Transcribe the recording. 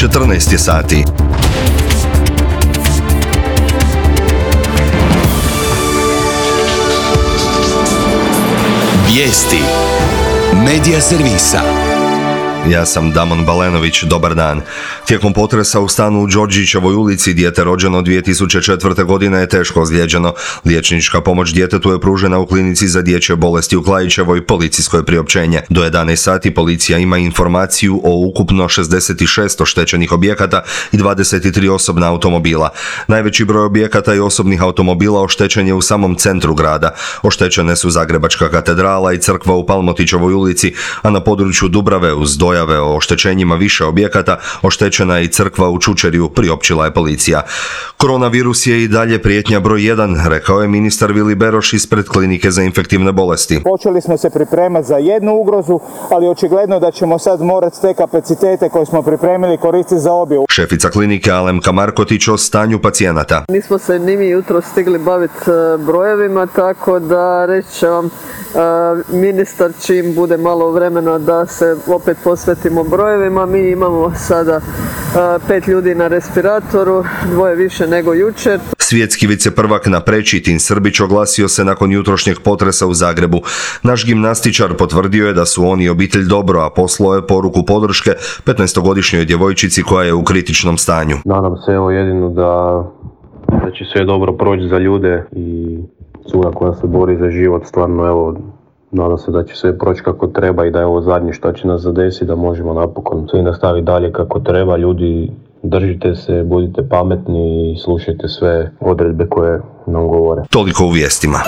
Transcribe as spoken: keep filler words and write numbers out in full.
četrnaest je sati. Vijesti Medija servisa. Ja sam Damon Balenović, dobar dan. Tijekom potresa u stanu u Đorđićevoj ulici dijete rođeno dvije tisuće četvrte. godine je teško ozlijeđeno. Liječnička pomoć djetetu je pružena u klinici za dječje bolesti u Klajićevoj, policijsko je priopćenje. Do jedanaest sati policija ima informaciju o ukupno šezdeset šest oštećenih objekata i dvadeset tri osobna automobila. Najveći broj objekata i osobnih automobila oštećen je u samom centru grada. Oštećene su Zagrebačka katedrala i crkva u Palmotićevoj ulici, a na području Dubrave uz dojave o oštećenjima više objekata oštećena je i crkva u Čučerju, priopćila je policija. Koronavirus je i dalje prijetnja broj jedan, rekao je ministar Vili Beroš ispred klinike za infektivne bolesti. Počeli smo se pripremati za jednu ugrozu, ali očigledno da ćemo sad morati te kapacitete koje smo pripremili koristiti za obje. Šefica klinike Alemka Markotić o stanju pacijenata. Nismo se ni mi jutro stigli baviti brojevima, tako da reći će vam ministar čim bude malo vremena da se opet posvetimo brojevima. Mi imamo sada pet ljudi na respiratoru, dvoje više nego jučer. Svjetski viceprvak na preći Tin Srbić oglasio se nakon jutrošnjeg potresa u Zagrebu. Naš gimnastičar potvrdio je da su on i obitelj dobro, a poslao je poruku podrške petnaestogodišnjoj djevojčici koja je u kritičnom stanju. Nadam se evo jedino da, da će sve dobro proći za ljude i cura koja se bori za život, stvarno evo, nadam se da će sve proći kako treba i da je ovo zadnje što će nas zadesiti, da možemo napokon sve nastaviti dalje kako treba. Ljudi, držite se, budite pametni i slušajte sve odredbe koje nam govore. Toliko u vijestima.